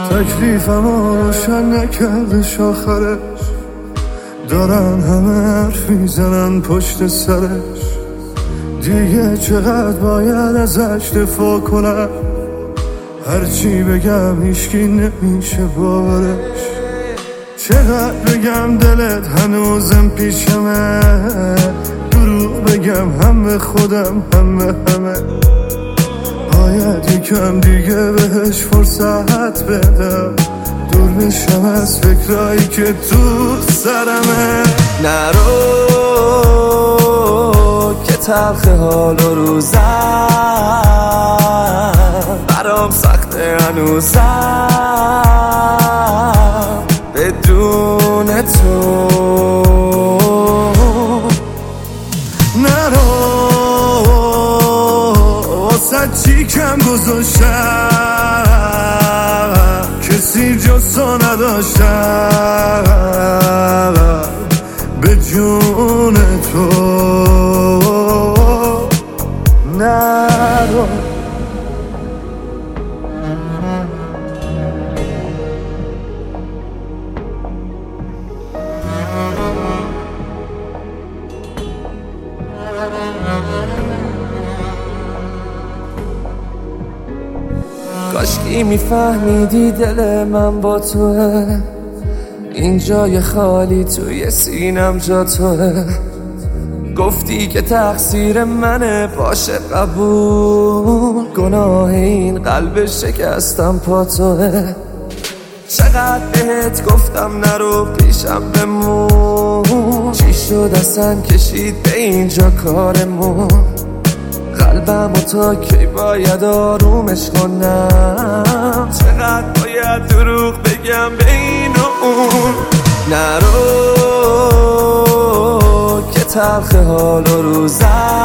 تکلیفمو روشن نکردش آخرش، دارن همه حرف میزنن پشت سرش. دیگه چقدر باید ازش دفاع کنم، هرچی بگم هیچکی نمیشه باورش. چقدر بگم دلت هنوزم پیشمه، دروغ بگم هم به خودم هم به همه. باید یکم دیگه بهش فرصت بدم، دور بشم از فکرایی که تو سرمه. نرو که تلخ حال و روزم برام سخته هنوزم بدون تو. نرو واسه چی کم گذاشتم، کسی جز تو نداشتم به جون تو. نرو کاشکی میفهمیدی دل من با توه، این جای خالی توی سینم جا توه. گفتی که تقصیر منه باشه قبول، گناه این قلب شکستم پا توه. چقدر بهت گفتم نرو پیشم بمون، چی شد اصلا کشید به اینجا کارمون. قلبم و تا کی باید آرومش کنم، چقدر باید دروغ بگم به این و اون. نرو که تلخ حال و روزم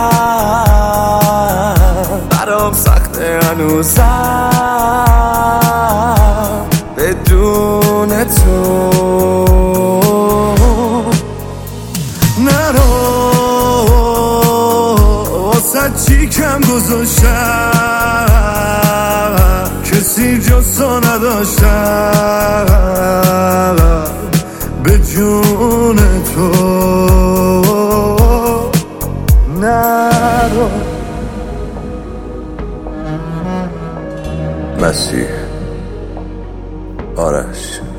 برام سخته هنوزم بدون تو. نرو واسه چی کم گذاشتم، کسی جز تو نداشتم به جون تو. نرو مسیح آرش.